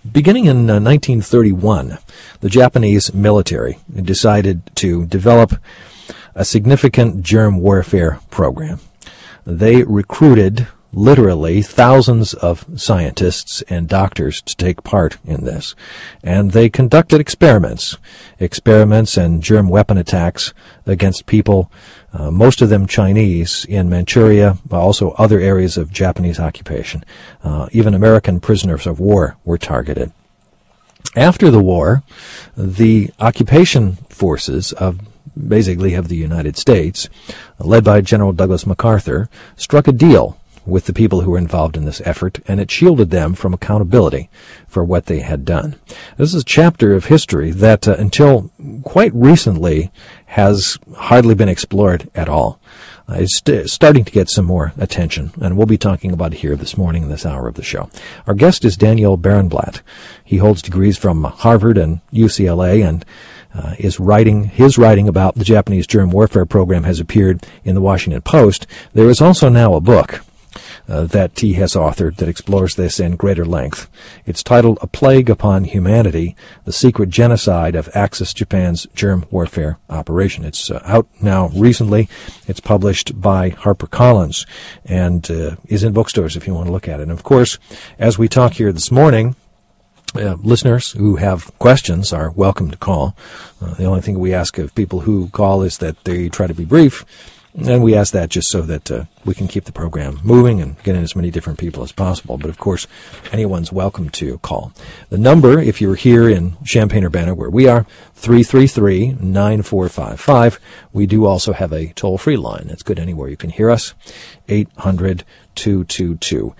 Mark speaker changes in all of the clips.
Speaker 1: Beginning in 1931, the Japanese military decided to develop a significant germ warfare program. They recruited literally thousands of scientists and doctors to take part in this. And they conducted experiments and germ weapon attacks against people, most of them Chinese, in Manchuria, but also other areas of Japanese occupation. Even American prisoners of war were targeted. After the war, the occupation forces of the United States, led by General Douglas MacArthur, struck a deal with the people who were involved in this effort, and it shielded them from accountability for what they had done. This is a chapter of history that until quite recently has hardly been explored at all. It's starting to get some more attention, and we'll be talking about it here this morning in this hour of the show. Our guest is Daniel Barenblatt. He holds degrees from Harvard and UCLA, and his writing about the Japanese germ warfare program has appeared in the Washington Post. There is also now a book that he has authored that explores this in greater length. It's titled A Plague Upon Humanity, The Secret Genocide of Axis Japan's Germ Warfare Operation. It's out now recently. It's published by HarperCollins and is in bookstores if you want to look at it. And of course, as we talk here this morning, listeners who have questions are welcome to call. The only thing we ask of people who call is that they try to be brief. And we ask that just so that we can keep the program moving and get in as many different people as possible. But, of course, anyone's welcome to call. The number, if you're here in Champaign-Urbana, where we are, 333-9455. We do also have a toll-free line. That's good anywhere you can hear us, 800-222-9455.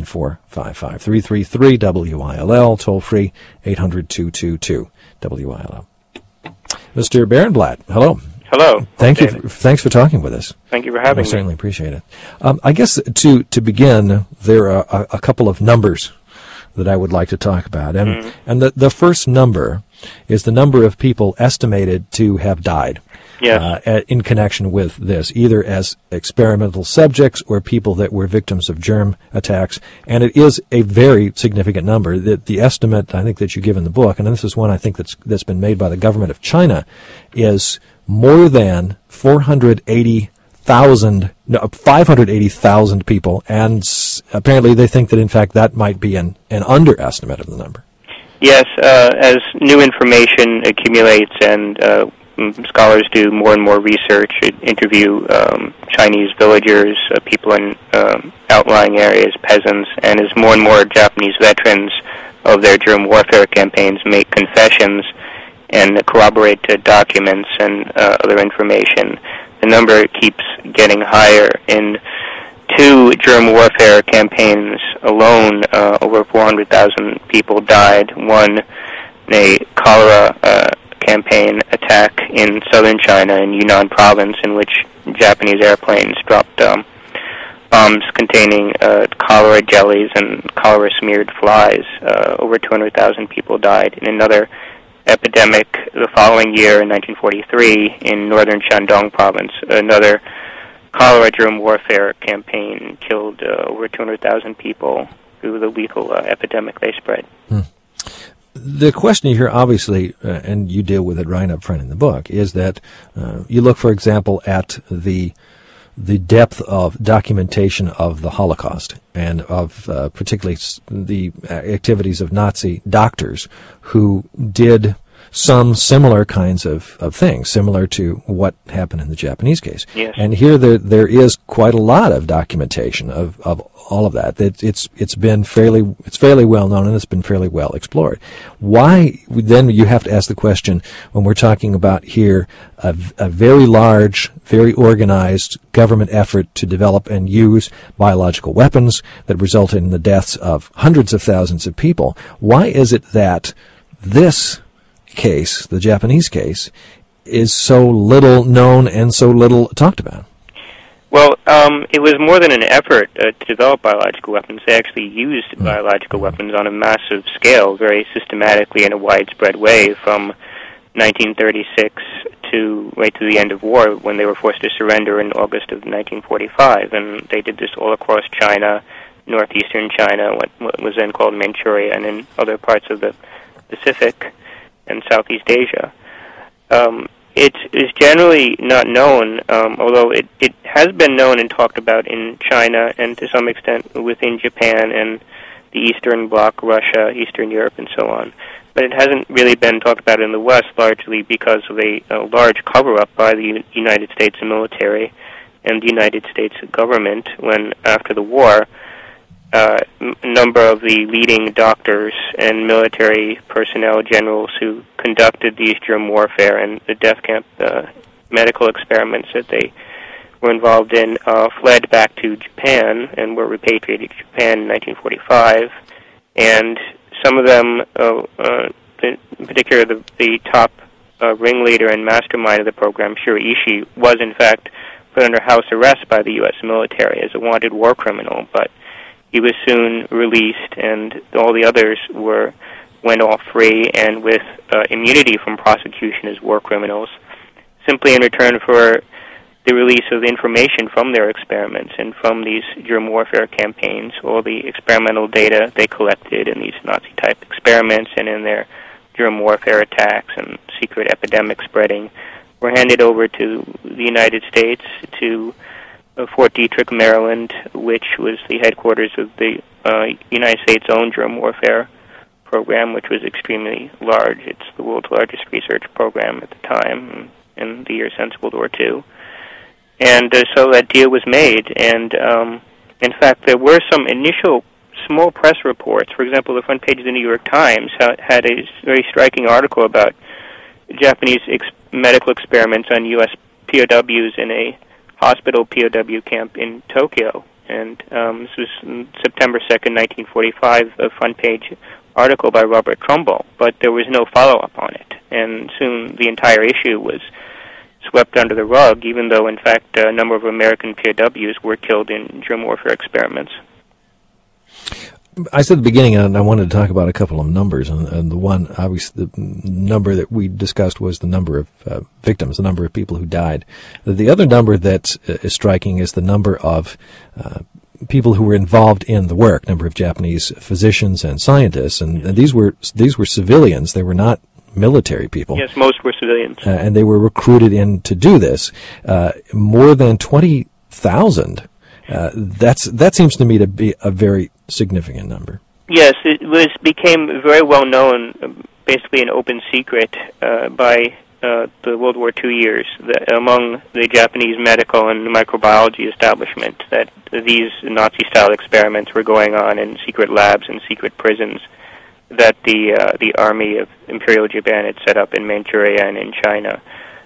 Speaker 1: 333-WILL, toll-free, 800-222-WILL. Mr. Barenblatt, hello.
Speaker 2: Hello.
Speaker 1: Thanks for talking with us.
Speaker 2: Thank you for having me.
Speaker 1: I certainly appreciate it. I guess to begin, there are a couple of numbers that I would like to talk about. And the first number is the number of people estimated to have died.
Speaker 2: Yes.
Speaker 1: In connection with this, either as experimental subjects or people that were victims of germ attacks. And it is a very significant number. The estimate, I think, that you give in the book, and this is one I think that's been made by the government of China, is more than 580,000 people, and apparently they think that, in fact, that might be an underestimate of the number.
Speaker 2: Yes, as new information accumulates and scholars do more and more research, interview Chinese villagers, people in outlying areas, peasants, and as more and more Japanese veterans of their germ warfare campaigns make confessions and corroborate documents and other information, the number keeps getting higher. In 2 germ warfare campaigns alone, over 400,000 people died. One, a cholera campaign attack in southern China in Yunnan province, in which Japanese airplanes dropped bombs containing cholera jellies and cholera-smeared flies. Over 200,000 people died. In another epidemic the following year in 1943 in northern Shandong province, another cholera germ warfare campaign killed over 200,000 people through the lethal epidemic they spread.
Speaker 1: The question here, obviously, and you deal with it right up front in the book, is that you look, for example, at the depth of documentation of the Holocaust and of particularly the activities of Nazi doctors who did some similar kinds of things, similar to what happened in the Japanese case.
Speaker 2: Yes.
Speaker 1: And here there is quite a lot of documentation of all of that. It's fairly well known and it's been fairly well explored. Why then you have to ask the question when we're talking about here a very large, very organized government effort to develop and use biological weapons that resulted in the deaths of hundreds of thousands of people. Why is it that this case, the Japanese case, is so little known and so little talked about?
Speaker 2: Well, it was more than an effort to develop biological weapons. They actually used biological weapons on a massive scale, very systematically in a widespread way, from 1936 to right to the end of war, when they were forced to surrender in August of 1945. And they did this all across China, northeastern China, what was then called Manchuria, and in other parts of the Pacific and Southeast Asia. It is generally not known, although it has been known and talked about in China and to some extent within Japan and the Eastern Bloc, Russia, Eastern Europe, and so on. But it hasn't really been talked about in the West, largely because of a large cover-up by the United States military and the United States government when, after the war, a number of the leading doctors and military personnel generals who conducted these germ warfare and the death camp medical experiments that they were involved in fled back to Japan and were repatriated to Japan in 1945. And some of them, in particular the top ringleader and mastermind of the program, Shiro Ishii, was in fact put under house arrest by the U.S. military as a wanted war criminal, but he was soon released, and all the others went off free and with immunity from prosecution as war criminals, simply in return for the release of information from their experiments and from these germ warfare campaigns, all the experimental data they collected in these Nazi-type experiments and in their germ warfare attacks and secret epidemic spreading were handed over to the United States, to Fort Detrick, Maryland, which was the headquarters of the United States' own germ warfare program, which was extremely large. It's the world's largest research program at the time, in the year since World War II. And so that deal was made, and in fact, there were some initial small press reports. For example, the front page of the New York Times had a very striking article about Japanese medical experiments on U.S. POWs in a hospital POW camp in Tokyo. And this was September 2nd, 1945, a front-page article by Robert Trumbull, but there was no follow-up on it. And soon the entire issue was swept under the rug, even though, in fact, a number of American POWs were killed in germ warfare experiments.
Speaker 1: I said at the beginning, and I wanted to talk about a couple of numbers, and the one, obviously, the number that we discussed was the number of victims, the number of people who died. The other number that is striking is the number of people who were involved in the work, number of Japanese physicians and scientists, and these were civilians. They were not military people.
Speaker 2: Yes, most were civilians.
Speaker 1: And they were recruited in to do this. More than 20,000. That seems to me to be a very significant number.
Speaker 2: Yes, it became very well known, basically an open secret by the World War II years among the Japanese medical and microbiology establishment that these Nazi-style experiments were going on in secret labs and secret prisons that the army of Imperial Japan had set up in Manchuria and in China.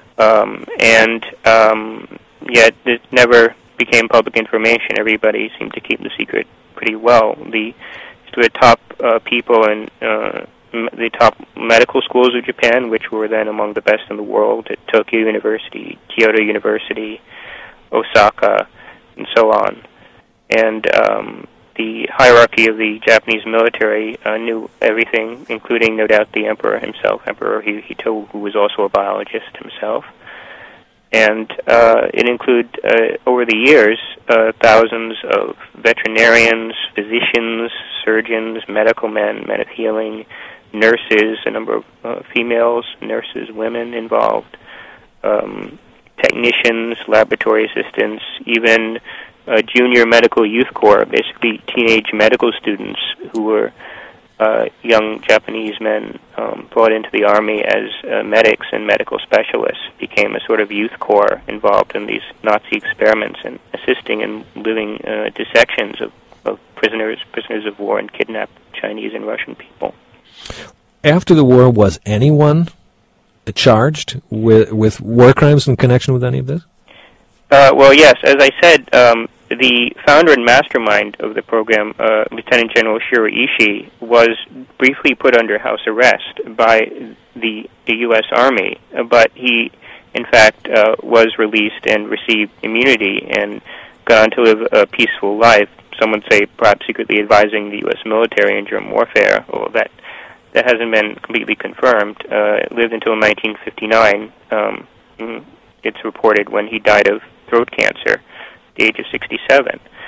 Speaker 2: Yet it never became public information. Everybody seemed to keep the secret pretty well. The top people in the top medical schools of Japan, which were then among the best in the world, at Tokyo University, Kyoto University, Osaka, and so on. And the hierarchy of the Japanese military knew everything, including, no doubt, the emperor himself, Emperor Hirohito, who was also a biologist himself. And it included, over the years, thousands of veterinarians, physicians, surgeons, medical men of healing, nurses, a number of females, nurses, women involved, technicians, laboratory assistants, even junior medical youth corps, basically teenage medical students who were young Japanese men brought into the army as medics and medical specialists, became a sort of youth corps involved in these Nazi experiments and assisting in living dissections of prisoners of war and kidnapped Chinese and Russian people.
Speaker 1: After the war, was anyone charged with war crimes in connection with any of this?
Speaker 2: Well, yes. As I said, the founder and mastermind of the program, Lieutenant General Shiro Ishii, was briefly put under house arrest by the U.S. Army, but he, in fact, was released and received immunity and got on to live a peaceful life. Some would say perhaps secretly advising the U.S. military in germ warfare, although that hasn't been completely confirmed. Lived until 1959. It's reported when he died of throat cancer, at the age of 67.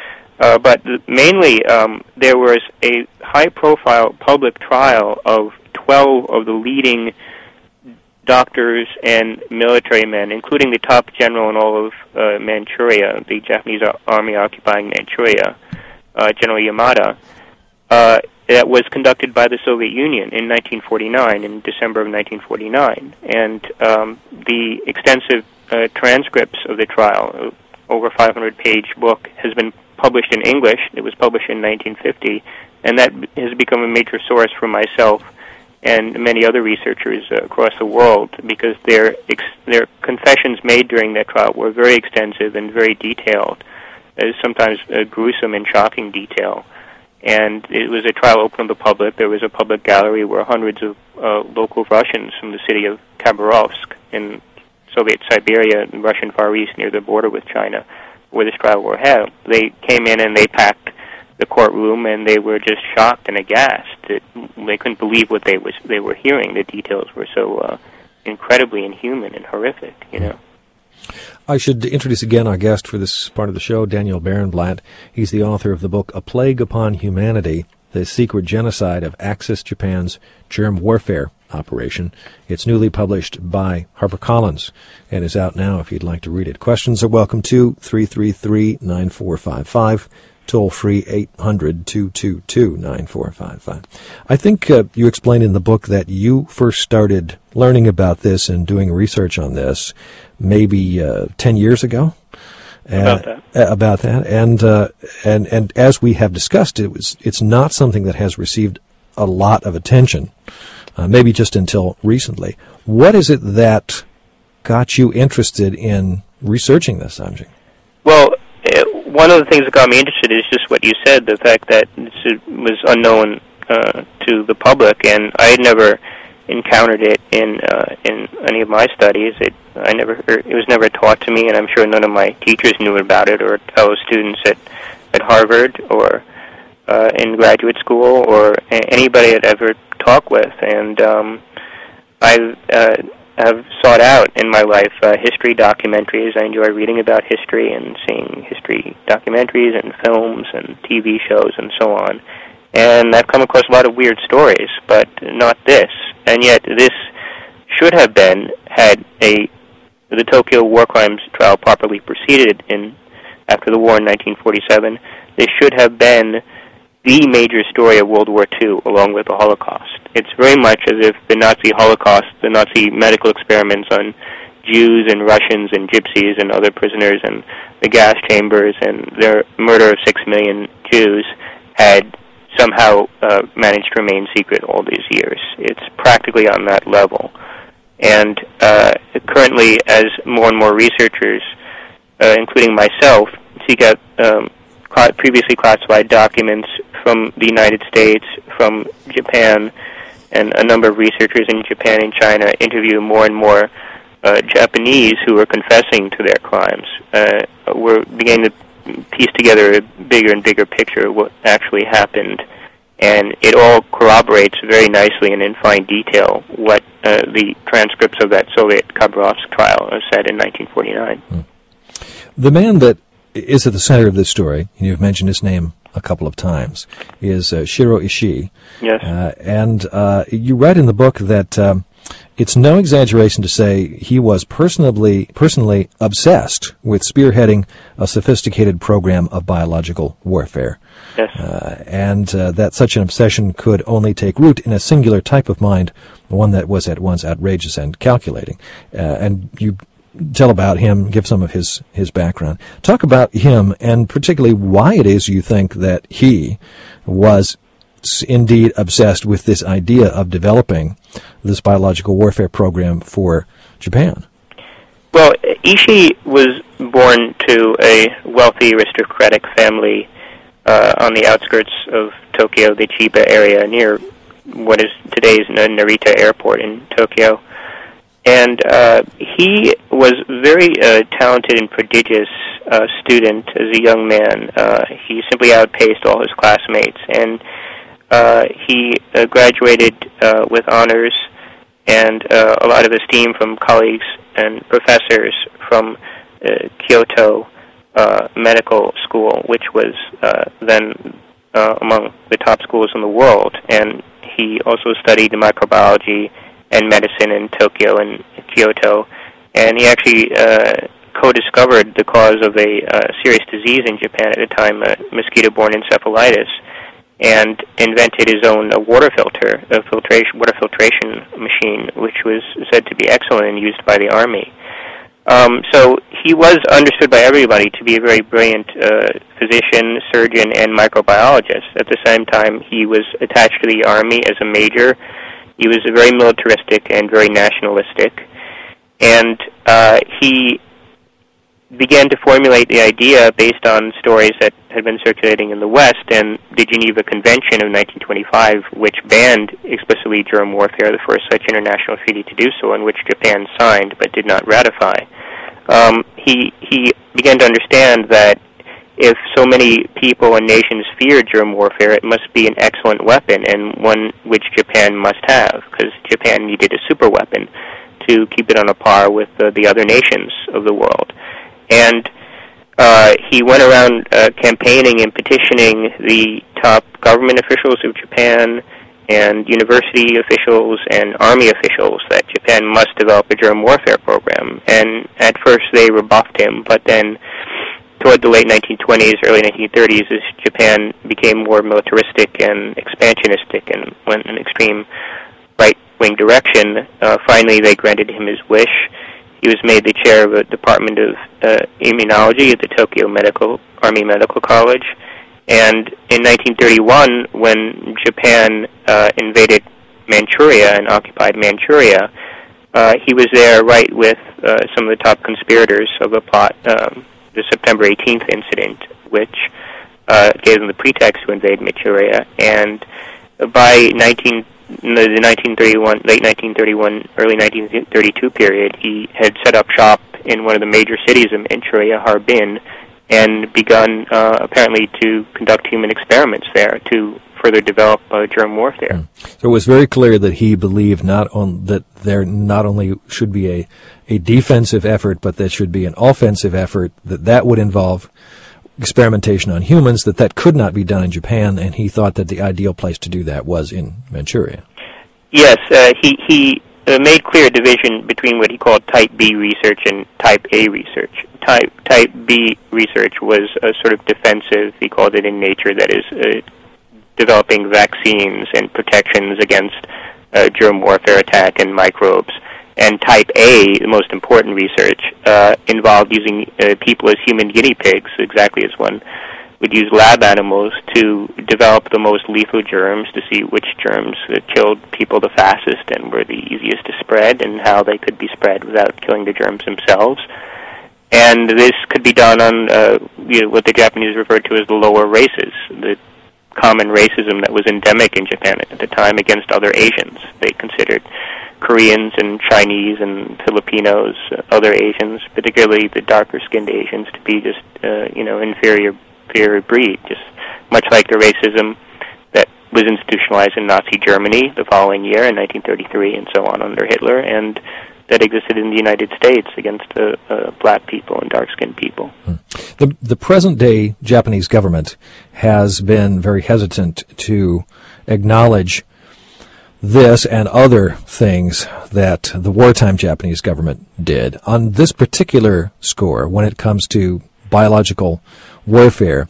Speaker 2: But mainly, there was a high-profile public trial of 12 of the leading doctors and military men, including the top general in all of Manchuria, the Japanese army occupying Manchuria, General Yamada, that was conducted by the Soviet Union in 1949, in December of 1949. And the extensive transcripts of the trial, over 500-page book, has been published in English. It was published in 1950, and that has become a major source for myself and many other researchers across the world, because their confessions made during that trial were very extensive and very detailed, sometimes gruesome and shocking detail. And it was a trial open to the public. There was a public gallery where hundreds of local Russians from the city of Khabarovsk in Soviet Siberia, the Russian Far East, near the border with China, where this trial were held. They came in and they packed the courtroom, and they were just shocked and aghast. They couldn't believe what they were hearing. The details were so incredibly inhuman and horrific, you know.
Speaker 1: I should introduce again our guest for this part of the show, Daniel Barenblatt. He's the author of the book A Plague Upon Humanity, The Secret Genocide of Axis Japan's Germ Warfare Operation. It's newly published by HarperCollins and is out now if you'd like to read it. Questions are welcome to 333-9455. Toll free 800-222-9455. I think you explain in the book that you first started learning about this and doing research on this maybe 10 years ago. About that. And as we have discussed, it's not something that has received a lot of attention, maybe just until recently. What is it that got you interested in researching this subject?
Speaker 2: Well, one of the things that got me interested is just what you said, the fact that it was unknown to the public, and I had never encountered it in any of my studies. It was never taught to me, and I'm sure none of my teachers knew about it, or fellow students at Harvard or in graduate school, or anybody I'd ever talked with. And I've sought out in my life history documentaries. I enjoy reading about history and seeing history documentaries and films and TV shows and so on. And I've come across a lot of weird stories, but not this. And yet this should have been, had the Tokyo war crimes trial properly proceeded after the war in 1947, this should have been the major story of World War II, along with the Holocaust. It's very much as if the Nazi Holocaust, the Nazi medical experiments on Jews and Russians and Gypsies and other prisoners, and the gas chambers and their murder of 6 million Jews had somehow managed to remain secret all these years. It's practically on that level. And currently, as more and more researchers, including myself, seek out previously classified documents from the United States, from Japan, and a number of researchers in Japan and China interview more and more Japanese who are confessing to their crimes. We're beginning to piece together a bigger and bigger picture of what actually happened, and it all corroborates very nicely and in fine detail what the transcripts of that Soviet Khabarovsk trial said in 1949.
Speaker 1: The man that is at the center of this story, and you've mentioned his name a couple of times, is Shiro Ishii.
Speaker 2: Yes.
Speaker 1: And you write in the book that it's no exaggeration to say he was personally obsessed with spearheading a sophisticated program of biological warfare.
Speaker 2: Yes.
Speaker 1: And that such an obsession could only take root in a singular type of mind, one that was at once outrageous and calculating. And you tell about him, give some of his background. Talk about him, and particularly why it is you think that he was indeed obsessed with this idea of developing this biological warfare program for Japan.
Speaker 2: Well, Ishii was born to a wealthy aristocratic family on the outskirts of Tokyo, the Chiba area, near what is today's Narita Airport in Tokyo. And he was very talented and prodigious student as a young man. He simply outpaced all his classmates, and he graduated with honors and a lot of esteem from colleagues and professors from Kyoto medical school, which was then among the top schools in the world. And he also studied microbiology and medicine in Tokyo and Kyoto. And he actually co-discovered the cause of a serious disease in Japan at the time, mosquito-borne encephalitis, and invented his own water filtration machine, which was said to be excellent and used by the Army. So he was understood by everybody to be a very brilliant physician, surgeon, and microbiologist. At the same time, he was attached to the Army as a major. He was very militaristic and very nationalistic. And he began to formulate the idea based on stories that had been circulating in the West, and the Geneva Convention of 1925, which banned explicitly germ warfare, the first such international treaty to do so, and which Japan signed but did not ratify. He began to understand that if so many people and nations feared germ warfare, it must be an excellent weapon, and one which Japan must have, because Japan needed a super weapon to keep it on a par with the other nations of the world. And he went around campaigning and petitioning the top government officials of Japan and university officials and army officials that Japan must develop a germ warfare program. And at first they rebuffed him, but then toward the late 1920s, early 1930s, as Japan became more militaristic and expansionistic and went in an extreme right-wing direction, finally they granted him his wish. He was made the chair of the Department of Immunology at the Tokyo Army Medical College. And in 1931, when Japan invaded Manchuria and occupied Manchuria, he was there right with some of the top conspirators of the plot, the September 18th incident, which gave them the pretext to invade Manchuria. And by the 1931, late 1931, early 1932 period, he had set up shop in one of the major cities of Manchuria, Harbin, and begun apparently to conduct human experiments there to further develop germ warfare.
Speaker 1: So it was very clear that he believed that there not only should be a defensive effort, but there should be an offensive effort, that would involve experimentation on humans, that could not be done in Japan, and he thought that the ideal place to do that was in Manchuria.
Speaker 2: Yes, he made clear division between what he called Type B research and Type A research. Type B research was a sort of defensive, he called it in nature, that is developing vaccines and protections against germ warfare attack and microbes. And Type A, the most important research, involved using people as human guinea pigs, exactly as one would use lab animals to develop the most lethal germs to see which germs killed people the fastest and were the easiest to spread and how they could be spread without killing the germs themselves. And this could be done on what the Japanese referred to as the lower races, the common racism that was endemic in Japan at the time against other Asians. They considered Koreans and Chinese and Filipinos, other Asians, particularly the darker-skinned Asians, to be just inferior breed, just much like the racism that was institutionalized in Nazi Germany the following year in 1933 and so on under Hitler, and that existed in the United States against black people and dark-skinned people.
Speaker 1: The present-day Japanese government has been very hesitant to acknowledge this and other things that the wartime Japanese government did. On this particular score, when it comes to biological warfare,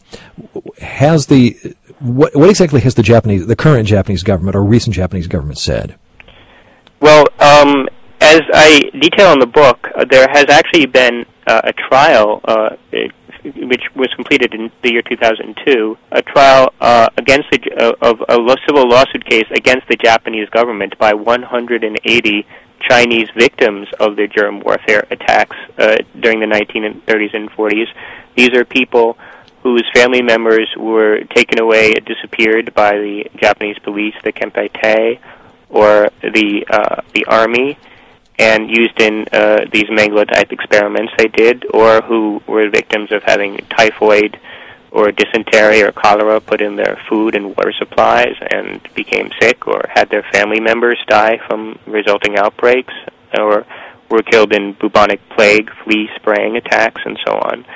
Speaker 1: what exactly has the current Japanese government or recent Japanese government said?
Speaker 2: Well, as I detail in the book, there has actually been a trial which was completed in the year 2002, a trial against of a civil lawsuit case against the Japanese government by 180 Chinese victims of the germ warfare attacks during the 1930s and 40s. These are people whose family members were taken away, disappeared by the Japanese police, the Kempeitai, or the army, and used in these Mengele-type experiments they did, or who were victims of having typhoid or dysentery or cholera put in their food and water supplies and became sick, or had their family members die from resulting outbreaks, or were killed in bubonic plague, flea spraying attacks, and so on.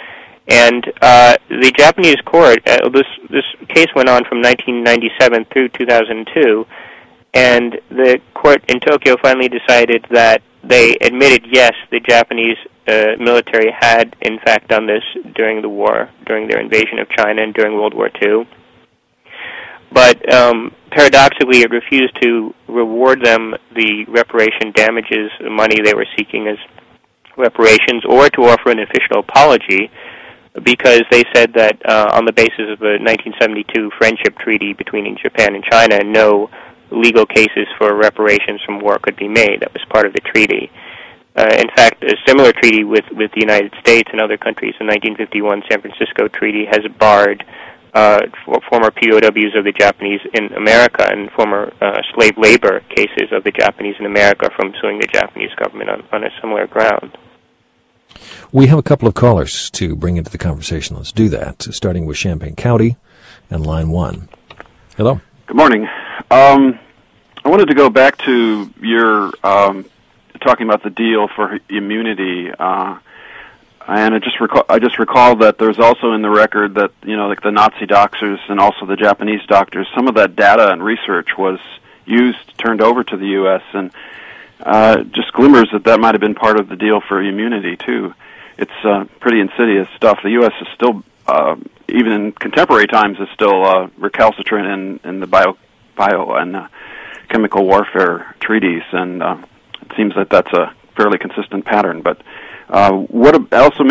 Speaker 2: And the Japanese court, this case went on from 1997 through 2002, and the court in Tokyo finally decided that they admitted, yes, the Japanese military had in fact done this during the war, during their invasion of China and during World War II. But paradoxically, it refused to reward them the reparation damages money they were seeking as reparations, or to offer an official apology, because they said that on the basis of a 1972 friendship treaty between Japan and China, no legal cases for reparations from war could be made. That was part of the treaty. In fact, a similar treaty with the United States and other countries, the 1951 San Francisco Treaty, has barred former POWs of the Japanese in America and former slave labor cases of the Japanese in America from suing the Japanese government on a similar ground.
Speaker 1: We have a couple of callers to bring into the conversation. Let's do that, starting with Champaign County and line 1. Hello.
Speaker 3: Good morning. I wanted to go back to your talking about the deal for immunity, and I just recall that there's also in the record that, like the Nazi doctors and also the Japanese doctors, some of that data and research was turned over to the U.S., and just glimmers that might have been part of the deal for immunity too. It's pretty insidious stuff. The U.S. is still, even in contemporary times, is still recalcitrant in the bio and chemical warfare treaties, and it seems that that's a fairly consistent pattern. But what's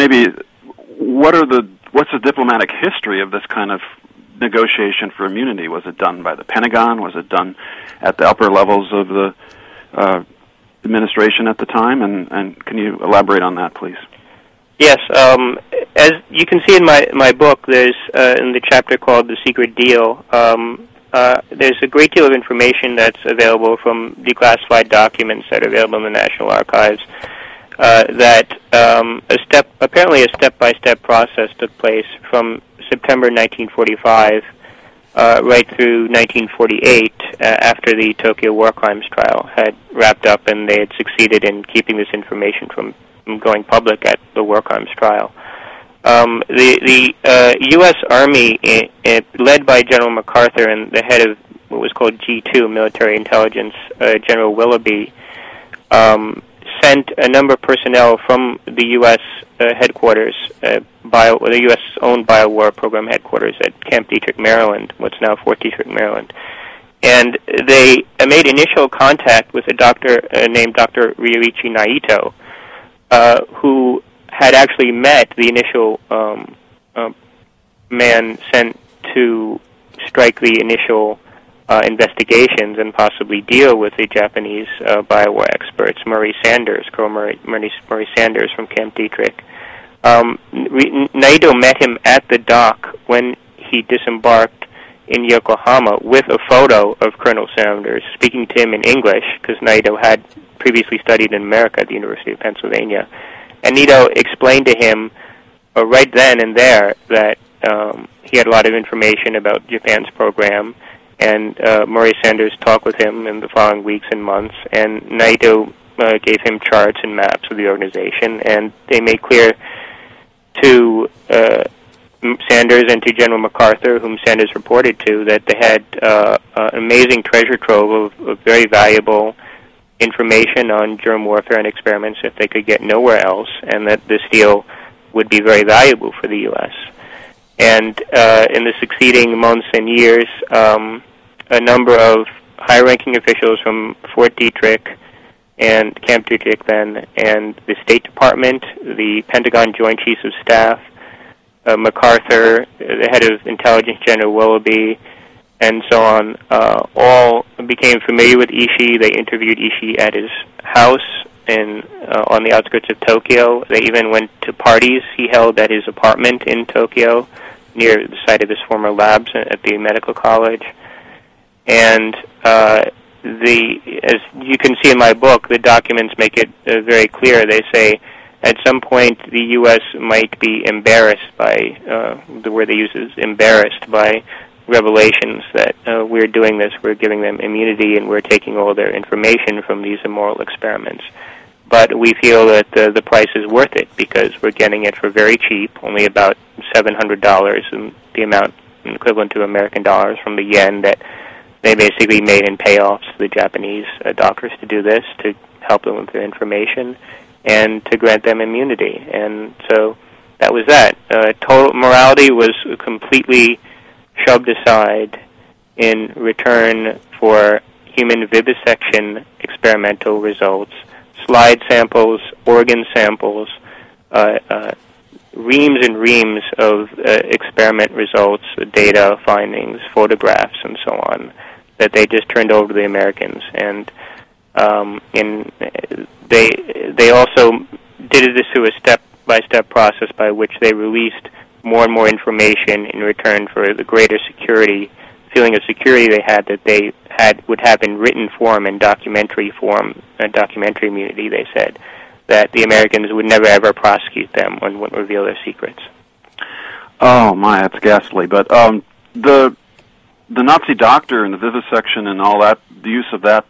Speaker 3: the diplomatic history of this kind of negotiation for immunity? Was it done by the Pentagon? Was it done at the upper levels of the administration at the time? And can you elaborate on that, please?
Speaker 2: Yes. As you can see in my book, there's in the chapter called The Secret Deal, there's a great deal of information that's available from declassified documents that are available in the National Archives, that apparently a step-by-step process took place from September 1945 right through 1948, after the Tokyo War Crimes trial had wrapped up and they had succeeded in keeping this information from going public at the War Crimes trial. The U.S. Army, led by General MacArthur and the head of what was called G2, Military Intelligence, General Willoughby, sent a number of personnel from the U.S. Headquarters, the U.S.-owned Biowar Program headquarters at Camp Detrick, Maryland, what's now Fort Detrick, Maryland. And they made initial contact with a doctor named Dr. Ryoichi Naito, who had actually met the initial man sent to strike the initial investigations and possibly deal with the Japanese biowar experts, Colonel Murray Sanders from Camp Detrick. Naito met him at the dock when he disembarked in Yokohama with a photo of Colonel Sanders speaking to him in English, because Naito had previously studied in America at the University of Pennsylvania. And Naito explained to him right then and there that he had a lot of information about Japan's program, and Murray Sanders talked with him in the following weeks and months, and Naito gave him charts and maps of the organization, and they made clear to Sanders and to General MacArthur, whom Sanders reported to, that they had an amazing treasure trove of very valuable information on germ warfare and experiments that they could get nowhere else, and that this deal would be very valuable for the U.S. And in the succeeding months and years, a number of high-ranking officials from Fort Detrick and Camp Detrick then, and the State Department, the Pentagon Joint Chiefs of Staff, MacArthur, the head of intelligence, General Willoughby, and so on, all became familiar with Ishii. They interviewed Ishii at his house on the outskirts of Tokyo. They even went to parties he held at his apartment in Tokyo, near the site of his former labs at the medical college. And as you can see in my book, the documents make it very clear. They say at some point the U.S. might be embarrassed by, the word they use is embarrassed by revelations that we're doing this, we're giving them immunity, and we're taking all their information from these immoral experiments. but we feel that the price is worth it because we're getting it for very cheap, only about $700, and the amount equivalent to American dollars from the yen that they basically made in payoffs to the Japanese doctors to do this, to help them with their information, and to grant them immunity. And so that was that. Total morality was completely shoved aside in return for human vivisection experimental results, slide samples, organ samples, reams and reams of experiment results, data, findings, photographs, and so on, that they just turned over to the Americans. And they also did this through a step-by-step process by which they released more and more information in return for the greater security, feeling of security they had, that they would have in written form and documentary form, documentary immunity, they said, that the Americans would never ever prosecute them and wouldn't reveal their secrets.
Speaker 3: Oh my, that's ghastly. But the Nazi doctor and the vivisection and all that, the use of that,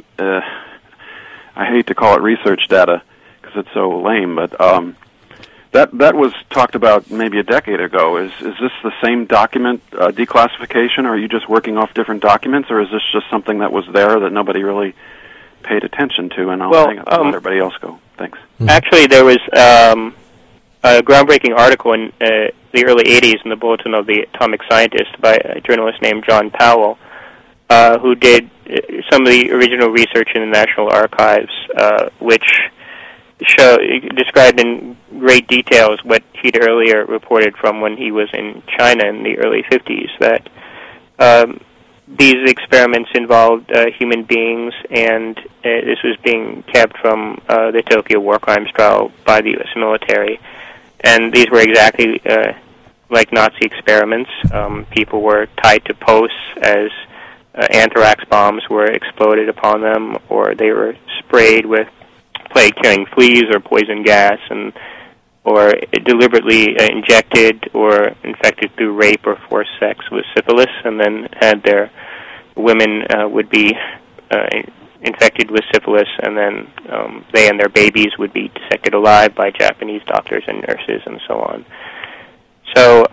Speaker 3: I hate to call it research data because it's so lame, but that was talked about maybe a decade ago. Is this the same document declassification, or are you just working off different documents, or is this just something that was there that nobody really paid attention to? And I'll let everybody else go. Thanks.
Speaker 2: Actually, there was a groundbreaking article in the early 80s in the Bulletin of the Atomic Scientist by a journalist named John Powell, who did some of the original research in the National Archives, which described in great details what he'd earlier reported from when he was in China in the early 50s, that these experiments involved human beings, and this was being kept from the Tokyo War Crimes trial by the U.S. military. And these were exactly like Nazi experiments. People were tied to posts as anthrax bombs were exploded upon them, or they were sprayed with plague-killing fleas or poison gas, or deliberately injected or infected through rape or forced sex with syphilis, and then had their women would be infected with syphilis, and then they and their babies would be dissected alive by Japanese doctors and nurses, and so on. So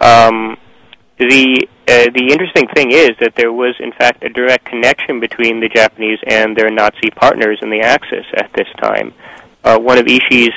Speaker 2: the interesting thing is that there was, in fact, a direct connection between the Japanese and their Nazi partners in the Axis at this time. One of Ishii's,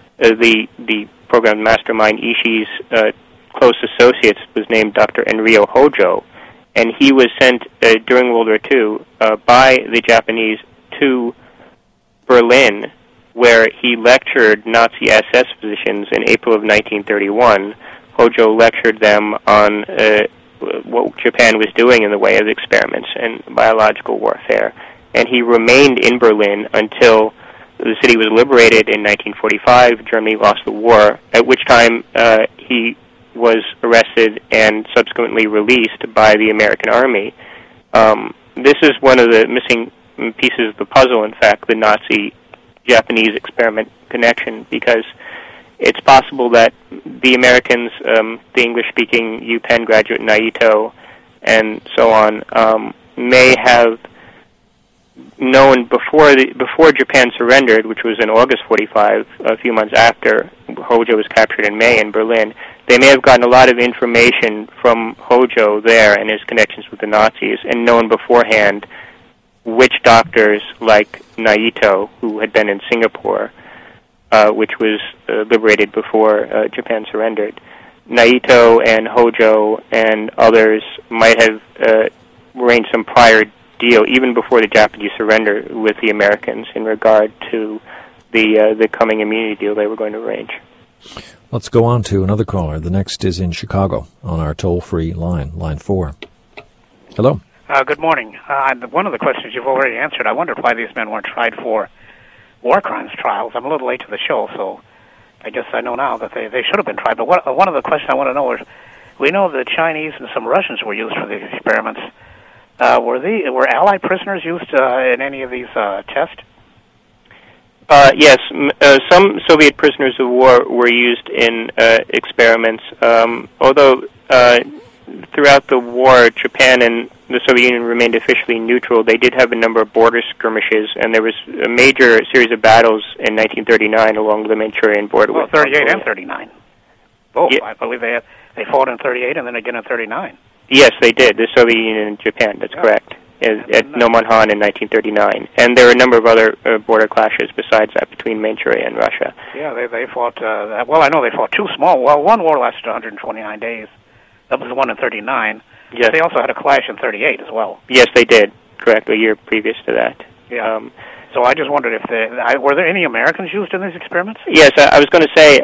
Speaker 2: the program mastermind Ishii's close associates was named Dr. Enryo Hojo, and he was sent during World War II by the Japanese to Berlin, where he lectured Nazi SS physicians in April of 1931. Hojo lectured them on what Japan was doing in the way of experiments and biological warfare. And he remained in Berlin until the city was liberated in 1945. Germany lost the war, at which time he was arrested and subsequently released by the American Army. This is one of the missing pieces of the puzzle, in fact, the Nazi-Japanese experiment connection, because it's possible that the Americans, the English-speaking UPenn graduate Naito, and so on, may have known before Japan surrendered, which was in August 45, a few months after Hojo was captured in May in Berlin. They may have gotten a lot of information from Hojo there and his connections with the Nazis, and known beforehand which doctors, like Naito, who had been in Singapore, which was liberated before Japan surrendered. Naito and Hojo and others might have arranged some prior deal, even before the Japanese surrender, with the Americans in regard to the coming immunity deal they were going to arrange.
Speaker 1: Let's go on to another caller. The next is in Chicago on our toll-free line, line 4. Hello.
Speaker 4: Good morning. One of the questions you've already answered. I wondered why these men weren't tried for war crimes trials. I'm a little late to the show, so I guess I know now that they should have been tried. But one of the questions I want to know is, we know the Chinese and some Russians were used for these experiments. Were Allied prisoners used in any of these tests?
Speaker 2: Yes, some Soviet prisoners of war were used in experiments, although throughout the war, Japan and the Soviet Union remained officially neutral, they did have a number of border skirmishes, and there was a major series of battles in 1939 along the Manchurian border.
Speaker 4: Well, 38 and 39. Both.
Speaker 2: Yeah.
Speaker 4: I believe they fought in 38 and then again in 39.
Speaker 2: Yes, they did. The Soviet Union and Japan, that's correct, at Nomonhan in 1939. And there were a number of other border clashes besides that between Manchuria and Russia.
Speaker 4: Yeah, they fought, well, I know they fought two small, well, one war lasted 129 days. That was the one in 39.
Speaker 2: Yes.
Speaker 4: They also had a clash in 38 as well.
Speaker 2: Yes, they did, correct, a year previous to that.
Speaker 4: Yeah. So I just wondered if were there any Americans used in these experiments?
Speaker 2: Yes, I was going to say,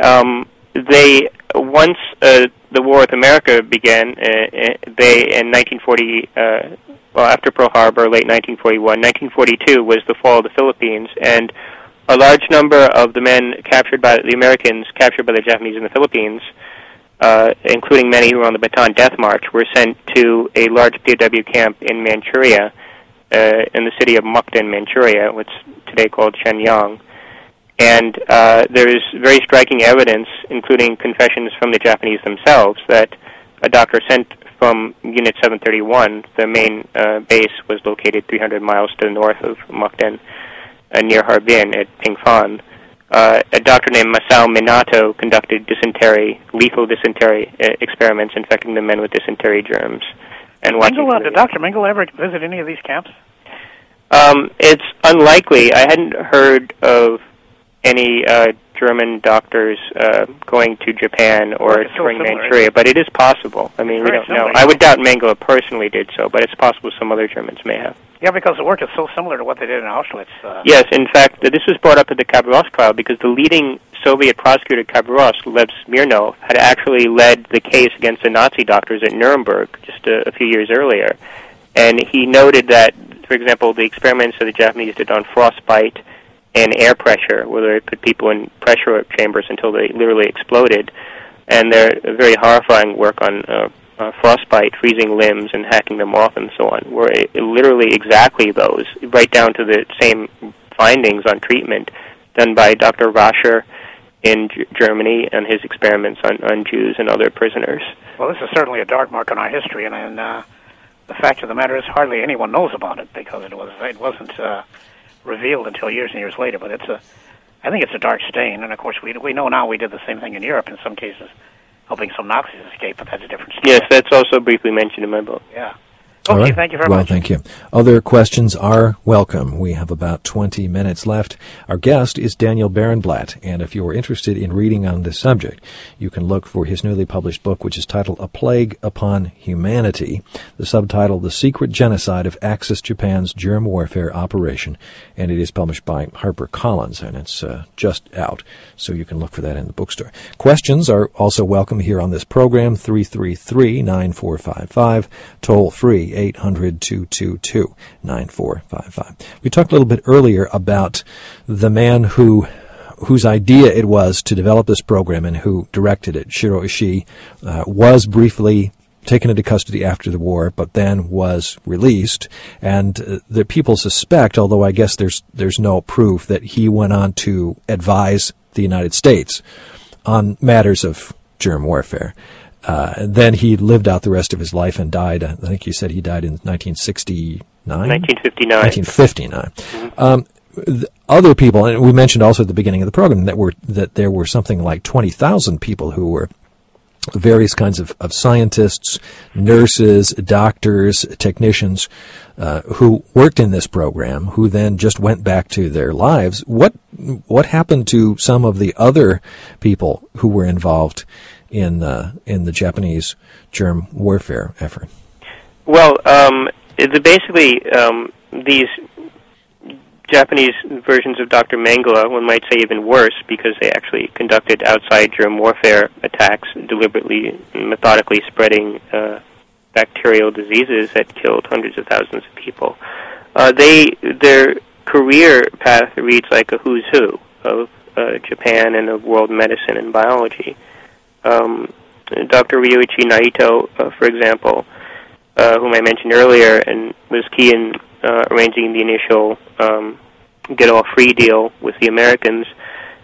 Speaker 2: once the war with America began, they, in 1940, after Pearl Harbor, late 1941, 1942 was the fall of the Philippines, and a large number of the men captured by the Americans, captured by the Japanese in the Philippines, including many who were on the Bataan Death March, were sent to a large POW camp in Manchuria, in the city of Mukden, Manchuria, what's today called Shenyang. And there is very striking evidence, including confessions from the Japanese themselves, that a doctor sent from Unit 731, the main base was located 300 miles to the north of Mukden, near Harbin at Pingfan. A doctor named Masao Minato conducted lethal dysentery experiments, infecting the men with dysentery germs. And
Speaker 4: did Dr. Mengele ever visit any of these camps?
Speaker 2: It's unlikely. I hadn't heard of any German doctors going to Japan or touring Manchuria, but it is possible. I mean, we don't know. I would doubt Mengele personally did so, but it's possible some other Germans may have.
Speaker 4: Yeah, because the work is so similar to what they did in Auschwitz.
Speaker 2: Yes, in fact, this was brought up at the Khabarovsk trial because the leading Soviet prosecutor at Khabarovsk, Lev Smirnov, had actually led the case against the Nazi doctors at Nuremberg just a few years earlier. And he noted that, for example, the experiments that the Japanese did on frostbite and air pressure, where they put people in pressure chambers until they literally exploded, and their very horrifying work on frostbite, freezing limbs and hacking them off and so on, were literally exactly those, right down to the same findings on treatment done by Dr. Rascher in Germany and his experiments on Jews and other prisoners.
Speaker 4: Well, this is certainly a dark mark on our history, and the fact of the matter is hardly anyone knows about it because it wasn't revealed until years and years later. But I think it's a dark stain, and of course we know now we did the same thing in Europe in some cases, helping some Nazis escape, but that's a different story.
Speaker 2: Yes, that's also briefly mentioned in my book.
Speaker 4: Yeah. Okay, right. Thank you very much.
Speaker 1: Well, thank you. Other questions are welcome. We have about 20 minutes left. Our guest is Daniel Barenblatt, and if you are interested in reading on this subject, you can look for his newly published book, which is titled A Plague Upon Humanity, the subtitle, The Secret Genocide of Axis Japan's Germ Warfare Operation, and it is published by HarperCollins, and it's just out, so you can look for that in the bookstore. Questions are also welcome here on this program, 333-9455, toll free, 800-222-9455. We talked a little bit earlier about the man whose idea it was to develop this program and who directed it. Shiro Ishii was briefly taken into custody after the war, but then was released. And the people suspect, although I guess there's no proof, that he went on to advise the United States on matters of germ warfare. Then he lived out the rest of his life and died. I think you said he died in 1969? 1959. Mm-hmm. Other people, and we mentioned also at the beginning of the program that there were something like 20,000 people who were various kinds of scientists, nurses, doctors, technicians who worked in this program, who then just went back to their lives. What happened to some of the other people who were involved in the Japanese germ warfare effort?
Speaker 2: Well, basically these Japanese versions of Dr. Mengele, one might say even worse, because they actually conducted outside germ warfare attacks, deliberately, methodically spreading bacterial diseases that killed hundreds of thousands of people. Their career path reads like a who's who of Japan and of world medicine and biology. Dr. Ryuichi Naito, for example, whom I mentioned earlier, and was key in arranging the initial get-all-free deal with the Americans,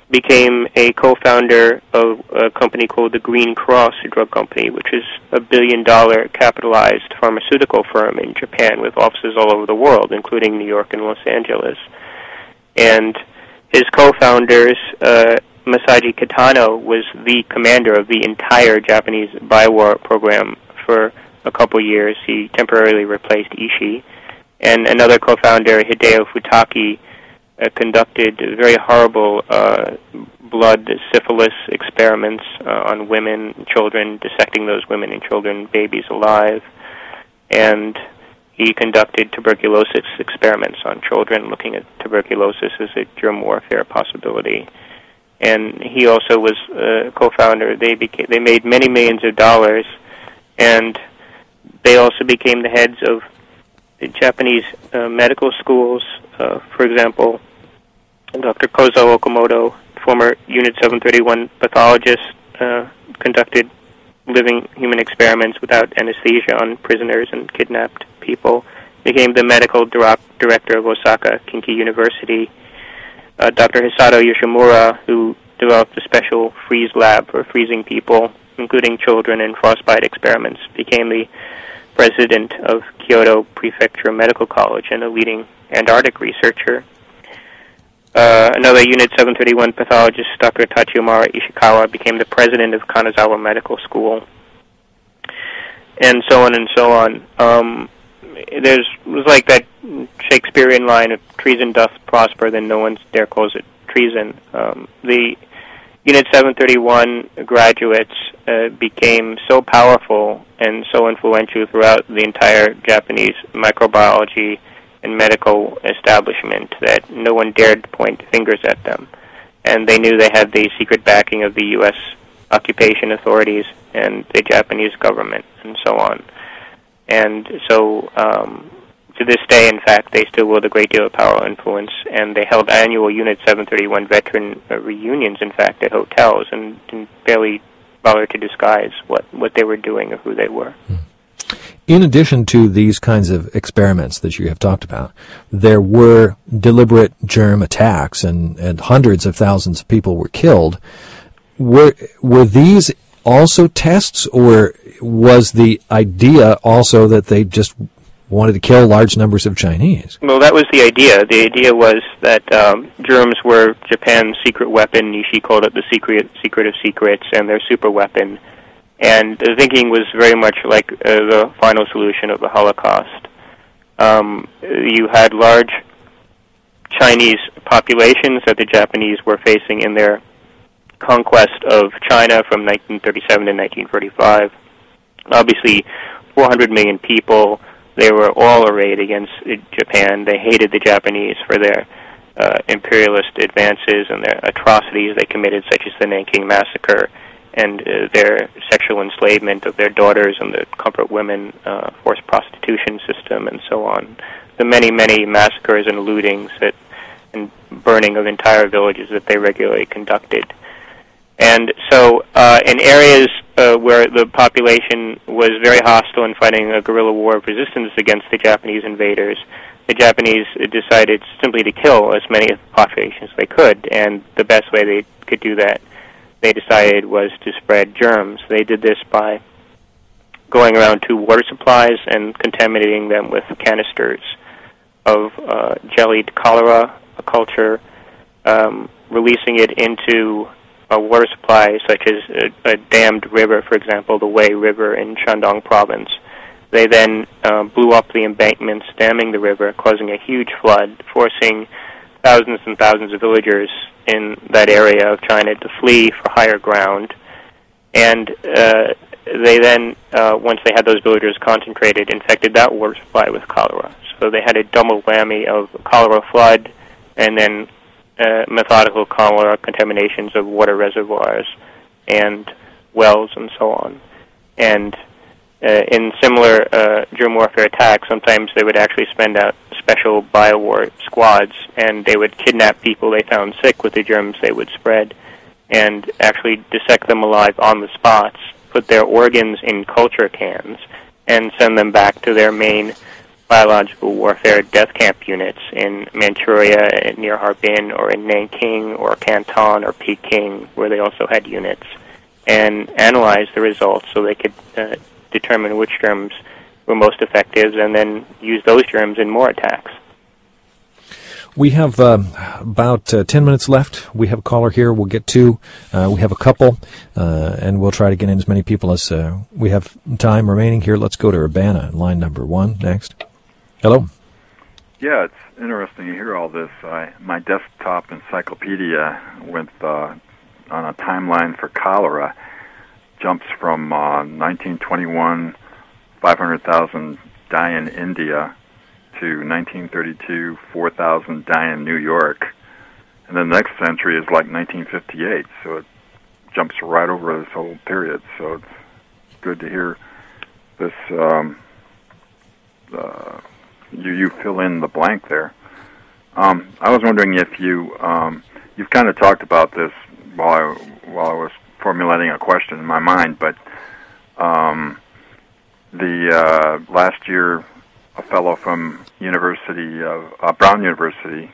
Speaker 2: became a co-founder of a company called the Green Cross Drug Company, which is a $1 billion capitalized pharmaceutical firm in Japan with offices all over the world, including New York and Los Angeles. And his co-founders, Masaji Kitano, was the commander of the entire Japanese Biowar program for a couple years. He temporarily replaced Ishii. And another co-founder, Hideo Futaki, conducted very horrible blood syphilis experiments on women and children, dissecting those women and children, babies alive. And he conducted tuberculosis experiments on children, looking at tuberculosis as a germ warfare possibility. And he also was a co-founder. They made many millions of dollars, and they also became the heads of the Japanese medical schools. For example, Dr. Kozo Okamoto, former Unit 731 pathologist, conducted living human experiments without anesthesia on prisoners and kidnapped people, became the medical director of Osaka Kinki University. Dr. Hisato Yoshimura, who developed a special freeze lab for freezing people, including children, in frostbite experiments, became the president of Kyoto Prefecture Medical College and a leading Antarctic researcher. Another Unit 731 pathologist, Dr. Tachiyomara Ishikawa, became the president of Kanazawa Medical School, and so on and so on. It was like that Shakespearean line of treason doth prosper, then no one dare calls it treason. The Unit 731 graduates became so powerful and so influential throughout the entire Japanese microbiology and medical establishment that no one dared point fingers at them. And they knew they had the secret backing of the U.S. occupation authorities and the Japanese government and so on. And so to this day, in fact, they still wield a great deal of power and influence, and they held annual Unit 731 veteran reunions, in fact, at hotels, and didn't barely bother to disguise what they were doing or who they were.
Speaker 1: In addition to these kinds of experiments that you have talked about, there were deliberate germ attacks, and hundreds of thousands of people were killed. Were these also tests, or was the idea also that they just wanted to kill large numbers of Chinese?
Speaker 2: Well, that was the idea. The idea was that germs were Japan's secret weapon. Nishi called it the secret of secrets, and their super weapon. And the thinking was very much like the final solution of the Holocaust. You had large Chinese populations that the Japanese were facing in their conquest of China from 1937 to 1945. Obviously, 400 million people. They were all arrayed against Japan. They hated the Japanese for their imperialist advances and their atrocities they committed, such as the Nanking Massacre, and their sexual enslavement of their daughters and the comfort women forced prostitution system and so on. The many, many massacres and lootings and burning of entire villages that they regularly conducted. And so in areas where the population was very hostile and fighting a guerrilla war of resistance against the Japanese invaders, the Japanese decided simply to kill as many of the population as they could, and the best way they could do that, they decided, was to spread germs. They did this by going around to water supplies and contaminating them with canisters of jellied cholera, a culture, releasing it into a water supply such as a dammed river, for example, the Wei River in Shandong province. They then blew up the embankments damming the river, causing a huge flood, forcing thousands and thousands of villagers in that area of China to flee for higher ground. And they then, once they had those villagers concentrated, infected that water supply with cholera. So they had a double whammy of cholera flood and then methodical cholera contaminations of water reservoirs and wells and so on. And in similar germ warfare attacks, sometimes they would actually send out special biowar squads, and they would kidnap people they found sick with the germs they would spread and actually dissect them alive on the spots, put their organs in culture cans, and send them back to their main biological warfare death camp units in Manchuria, near Harbin, or in Nanking, or Canton, or Peking, where they also had units, and analyzed the results so they could determine which germs were most effective, and then use those germs in more attacks.
Speaker 1: We have about 10 minutes left. We have a caller here. We'll get to. We have a couple, and we'll try to get in as many people as we have time remaining here. Let's go to Urbana, line number 1 next. Hello.
Speaker 5: Yeah, it's interesting to hear all this. My desktop encyclopedia went on a timeline for cholera, jumps from 1921, 500,000 die in India, to 1932, 4,000 die in New York, and then the next century is like 1958, so it jumps right over this whole period. So it's good to hear this. You fill in the blank there. I was wondering if you've kind of talked about this while I was formulating a question in my mind, but the last year, a fellow from Brown University,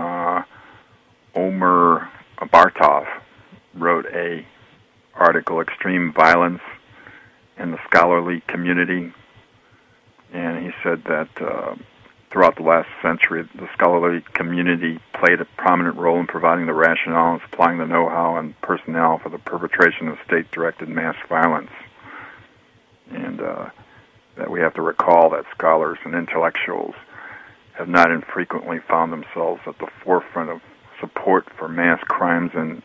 Speaker 5: Omer Bartov, wrote a article, Extreme Violence in the Scholarly Community, and he said that throughout the last century, the scholarly community played a prominent role in providing the rationale and supplying the know-how and personnel for the perpetration of state-directed mass violence, and that we have to recall that scholars and intellectuals have not infrequently found themselves at the forefront of support for mass crimes and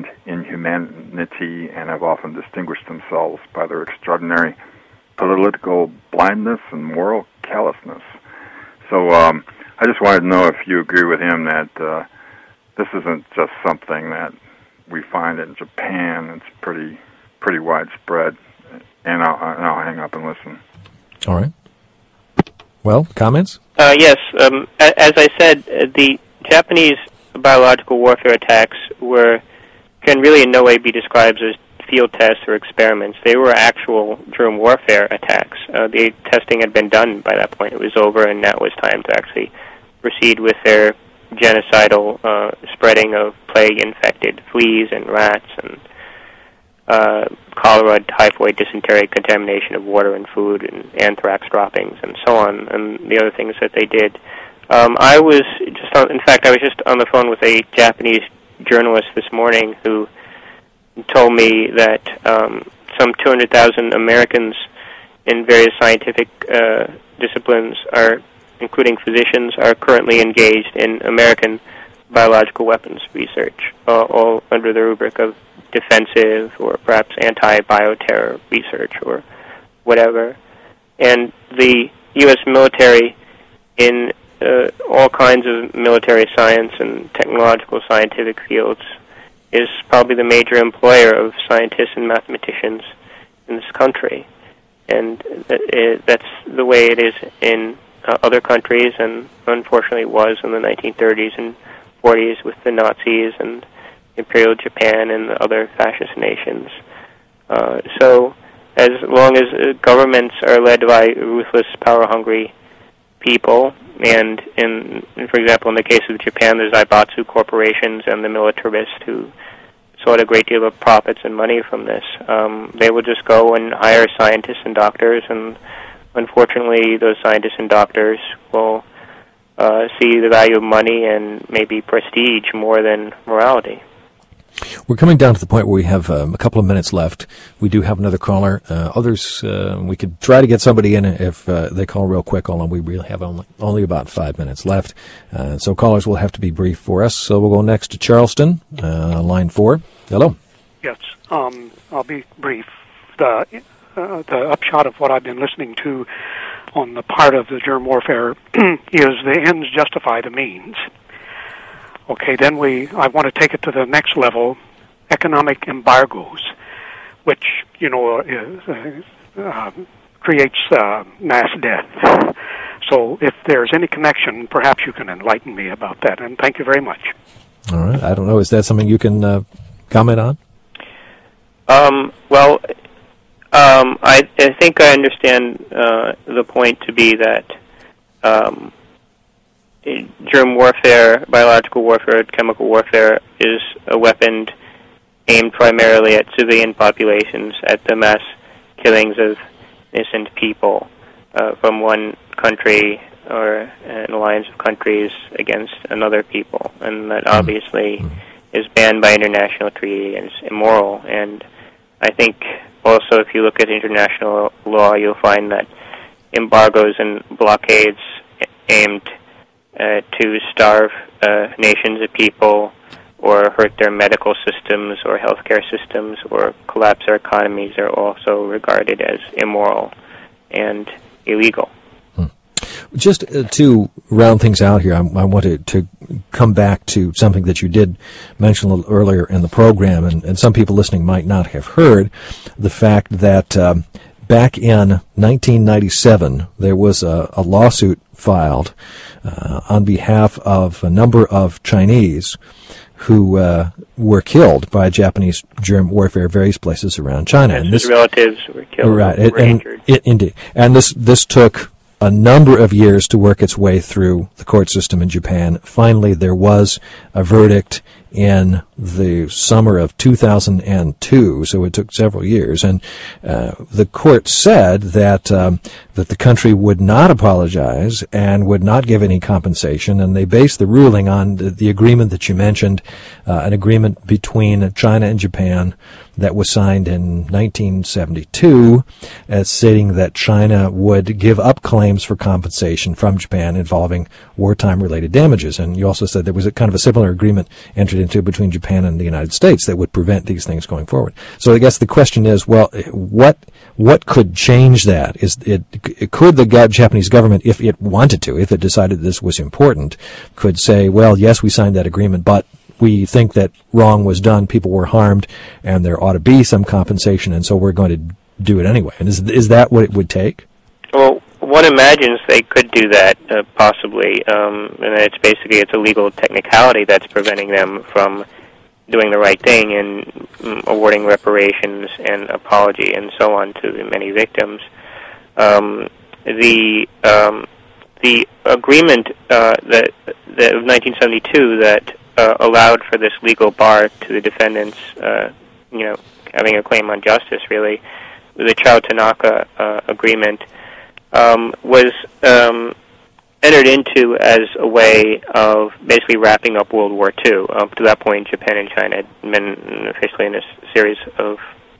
Speaker 5: inhumanity, and have often distinguished themselves by their extraordinary political blindness and moral callousness. So I just wanted to know if you agree with him that this isn't just something that we find in Japan. It's pretty widespread. And I'll hang up and listen.
Speaker 1: All right. Well, comments?
Speaker 2: Yes. As I said, the Japanese biological warfare attacks can really in no way be described as field tests or experiments. They were actual germ warfare attacks. The testing had been done by that point. It was over, and now it was time to actually proceed with their genocidal spreading of plague-infected fleas and rats and cholera, typhoid, dysentery, contamination of water and food, and anthrax droppings, and so on, and the other things that they did. I was just on the phone with a Japanese journalist this morning who told me that some 200,000 Americans in various scientific disciplines, including physicians, are currently engaged in American biological weapons research, all under the rubric of defensive or perhaps anti-bioterror research or whatever. And the U.S. military, in all kinds of military science and technological scientific fields, is probably the major employer of scientists and mathematicians in this country. And that's the way it is in other countries, and unfortunately was in the 1930s and 40s with the Nazis and Imperial Japan and the other fascist nations. So as long as governments are led by ruthless, power-hungry people, and for example, in the case of Japan, the Zaibatsu corporations and the militarists who sought a great deal of profits and money from this, they will just go and hire scientists and doctors, and unfortunately those scientists and doctors will see the value of money and maybe prestige more than morality.
Speaker 1: We're coming down to the point where we have a couple of minutes left. We do have another caller. Others, we could try to get somebody in if they call real quick, although we really have only about 5 minutes left. So callers will have to be brief for us. So we'll go next to Charleston, line 4. Hello.
Speaker 6: Yes, I'll be brief. The upshot of what I've been listening to on the part of the germ warfare is the ends justify the means. Okay, then I want to take it to the next level, economic embargoes, which, creates mass death. So if there's any connection, perhaps you can enlighten me about that, and thank you very much.
Speaker 1: All right. I don't know. Is that something you can comment on?
Speaker 2: I think I understand the point to be that germ warfare, biological warfare, chemical warfare is a weapon aimed primarily at civilian populations, at the mass killings of innocent people from one country or an alliance of countries against another people, and that obviously is banned by international treaty and is immoral. And I think also if you look at international law, you'll find that embargoes and blockades aimed to starve nations of people or hurt their medical systems or healthcare systems or collapse their economies are also regarded as immoral and illegal.
Speaker 1: Just to round things out here, I wanted to come back to something that you did mention a little earlier in the program, and some people listening might not have heard, the fact that back in 1997, there was a lawsuit filed on behalf of a number of Chinese who were killed by Japanese germ warfare at various places around China.
Speaker 2: And his relatives were killed,
Speaker 1: right,
Speaker 2: were injured.
Speaker 1: Indeed. And this took a number of years to work its way through the court system in Japan. Finally, there was a verdict in the summer of 2002, so it took several years, and the court said that that the country would not apologize and would not give any compensation, and they based the ruling on the agreement that you mentioned, an agreement between China and Japan that was signed in 1972, stating that China would give up claims for compensation from Japan involving wartime-related damages. And you also said there was a kind of a similar agreement entered into between Japan and the United States that would prevent these things going forward. So I guess the question is, well, what could change that? Could the Japanese government, if it wanted to, if it decided this was important, could say, well, yes, we signed that agreement, but we think that wrong was done, people were harmed, and there ought to be some compensation, and so we're going to do it anyway. And is that what it would take?
Speaker 2: Well, one imagines they could do that, possibly, and it's a legal technicality that's preventing them from doing the right thing and awarding reparations and apology and so on to many victims. The agreement that of 1972 that allowed for this legal bar to the defendants, having a claim on justice, really, the Chao Tanaka agreement, was entered into as a way of basically wrapping up World War II. Up to that point, Japan and China had been officially in a series of,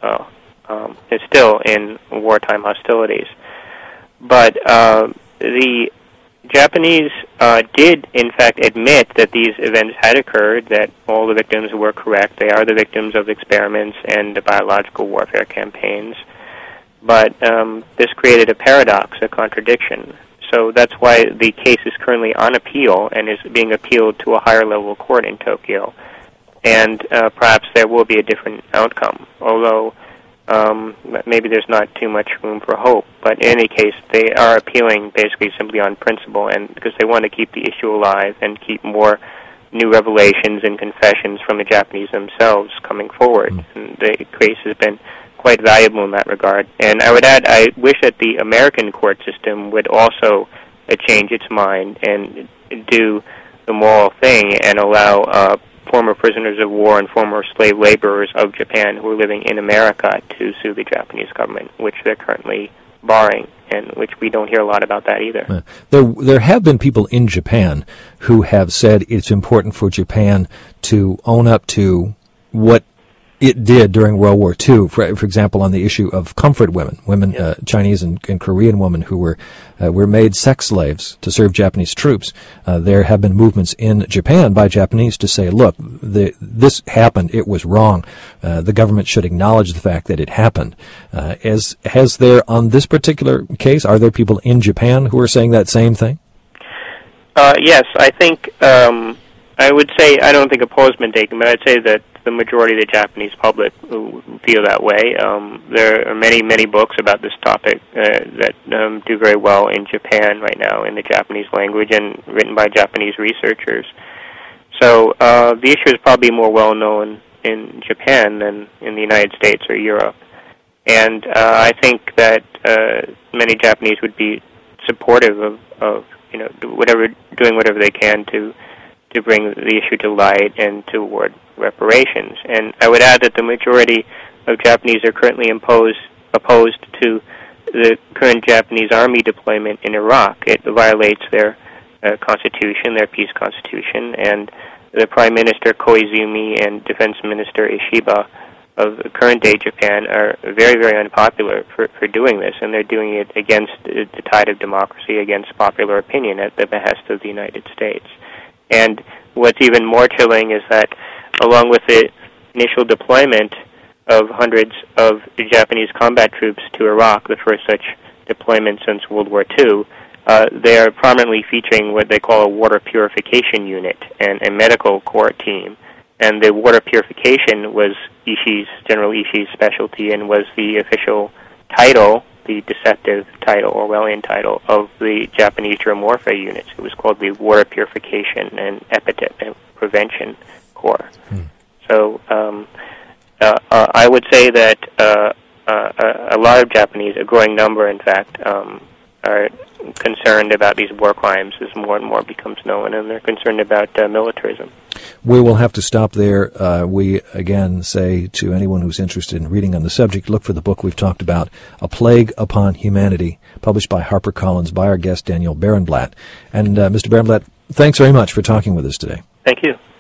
Speaker 2: still in wartime hostilities. But the Japanese did, in fact, admit that these events had occurred, that all the victims were correct. They are the victims of experiments and the biological warfare campaigns. But this created a paradox, a contradiction. So that's why the case is currently on appeal and is being appealed to a higher level court in Tokyo. And perhaps there will be a different outcome, although maybe there's not too much room for hope. But in any case, they are appealing basically simply on principle, and because they want to keep the issue alive and keep more new revelations and confessions from the Japanese themselves coming forward. And the case has been quite valuable in that regard. And I would add, I wish that the American court system would also change its mind and do the moral thing and allow former prisoners of war and former slave laborers of Japan who are living in America to sue the Japanese government, which they're currently barring, and which we don't hear a lot about that either.
Speaker 1: There have been people in Japan who have said it's important for Japan to own up to what it did during World War II, for example, on the issue of comfort women, Chinese and Korean women who were made sex slaves to serve Japanese troops. There have been movements in Japan by Japanese to say, look, this happened, it was wrong. The government should acknowledge the fact that it happened. Has there, on this particular case, are there people in Japan who are saying that same thing?
Speaker 2: Yes, I think, I would say, I don't think a poll has been taken, but I'd say that the majority of the Japanese public who feel that way. There are many, many books about this topic that do very well in Japan right now in the Japanese language and written by Japanese researchers. So the issue is probably more well known in Japan than in the United States or Europe. And I think that many Japanese would be supportive of doing whatever they can to bring the issue to light and to award reparations. And I would add that the majority of Japanese are currently opposed to the current Japanese army deployment in Iraq. It violates their constitution, their peace constitution, and the Prime Minister Koizumi and Defense Minister Ishiba of current-day Japan are very, very unpopular for doing this, and they're doing it against the tide of democracy, against popular opinion at the behest of the United States. And what's even more chilling is that along with the initial deployment of hundreds of Japanese combat troops to Iraq, the first such deployment since World War II, they are prominently featuring what they call a water purification unit and a medical corps team. And the water purification was General Ishii's specialty and was the official title, the deceptive title, Orwellian title, of the Japanese germ warfare units. It was called the Water Purification and Epidemic Prevention Corps. So I would say that a lot of Japanese, a growing number in fact, are concerned about these war crimes as more and more becomes known, and they're concerned about militarism.
Speaker 1: We will have to stop there. We, again, say to anyone who's interested in reading on the subject, look for the book we've talked about, A Plague Upon Humanity, published by HarperCollins by our guest, Daniel Barenblatt. And Mr. Barenblatt, thanks very much for talking with us today.
Speaker 2: Thank you.